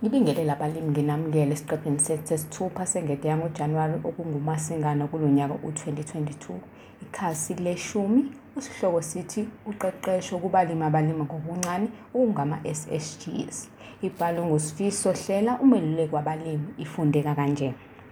Ngibingelele abalimi nginamukele esiqepheni sethu sesithupha sengede yangoJanuwari okunguMasingana kulo nyaka u-2022. Ikhasi leshumi, isihloko sithi uqeqesho kubalimi abalima ngokuncane okungama-SHGs. Ibhalwe nguSifiso Hlela, umeluleki wabalimi, ifundeka kanje.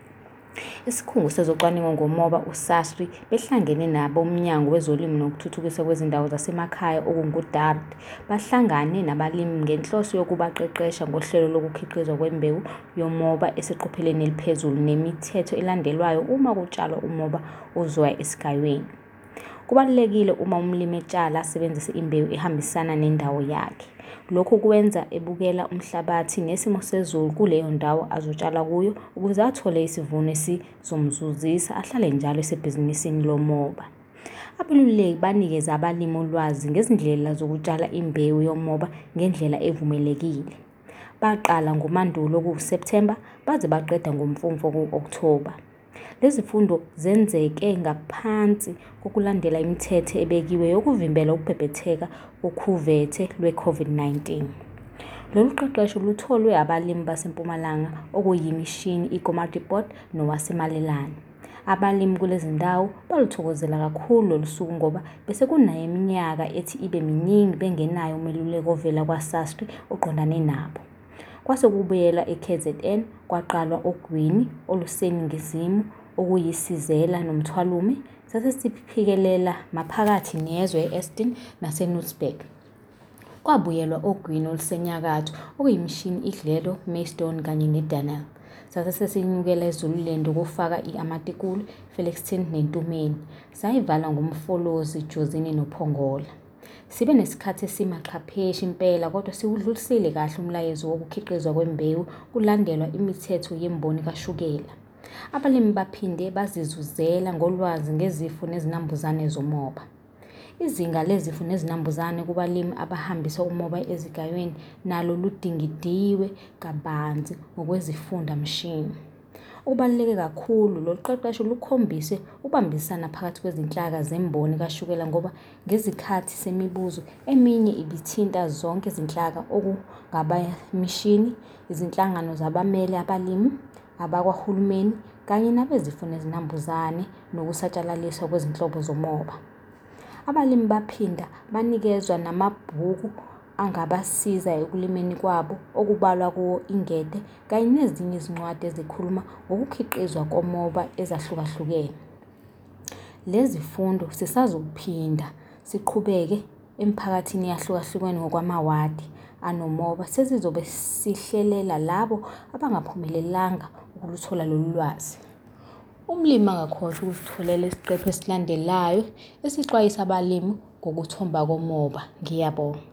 Isikhungo sezocwaningo ngomoba u-SASRI behlangene nabomnyango wezolimo nokuthuthukiswa kwezindawo zasemakhaya okungu-DARD bahlangane nabalimi ngenhloso yokubaqeqesha ngohlelo lokukhiqizwa kwembewu yomoba eseqophelweni eliphezulu nemithetho elandelwayo uma kutshalwa umoba ozoya esigayweni. Kubalulekile uma umlimi etshala asebenzise imbewu ehambisana nendawo yakhe. Lokhu kwenza ebukela umhlabathi nesimo sezulu kuleyo ndawo azotshala kuyo ukuze athole isivuno esizomzuzisa ahlale njalo esebhizinisini lomoba. Abeluleki banikeza abalimi ulwazi ngezindlela zokutshala imbewu yomoba ngendlela evumelekile. Baqala ngoMandulo ku-September baze baqeda ngoMfumfu ku-October. Lezi fundo zenzeke ngaphansi kokulandela imithetho ebekiwe yokuvimbela ukubhebhetheka kokhuvethe lwe-COVID-19. Lolu qeqesho lutholwe abalimi baseMpumalanga okuyimishini iKomatipoort nowaseMalelane. Abalimi kulezi ndawo baluthokozela kakhulu lolu suku ngoba bese kunayo iminyaka ethi ibe miningi bengenayo umeluleki ovela kwa-SASRI oqondane nabo. Kwase kubuyela e-KZN kwaqalwa ogwini oluseningizimu okuyisizela nomthwalume sasesiphikelela maphakathi nezwe e-Eston naseNutsberg. Kwabuyelwa ogwini olusenyakatho okuyimishini iGlado, Maidstone kanye neDunel. Sasesinyukela eZululand ukufaka i-Amatikul, Felixton neNtumeni. Sayivala nguMfolozi, Jozini noPongola. Sibe nesikhathi esimaqhapheshi impela kodwa siwudlulisile kahle umlayezo wokukhiqizwa kwembewu kulandelwa imithetho yemboni kashukela. Abalimi baphinde bazizuzela ngolwazi ngezifo nezinambuzane zomoba. Izinga lezifo nezinambuzane kubalimi abahambisa umoba ezigayweni nalo ludingidiwe kabanzi ngokwezifunda mshini. Okubaluleke kakhulu, lolu qeqesho lukhombise ukubambisana phakathi kwezinhlaka zemboni kashukela ngoba ngezikhathi semibuzo eminye ibithinta zonke izinhlaka okungabamishini, izinhlangano zabamele abalimi, abakwahulumeni kanye nabezifo nezinambuzane nokusatshalaliswa kwezinhlobo zomoba. Abalimi baphinda banikezwa namabhuku angabasiza ekulimeni kwabo okubalwa kuwo ingede kanye nezinye izincwadi ezikhuluma ngokukhiqizwa komoba ezahlukahlukene. Lezi fundo sisazophinda siqhubeke emphakathini yahlukahlukene ngokwamawadi anomoba sesizobe sihlelela labo abangaphumelelanga ukuluthola lolu lwazi. Umlimi angakhohlwa ukusitholela isiqephu esilandelayo esixwayisa abalimi ngokuthomba komoba. Ngiyabonga.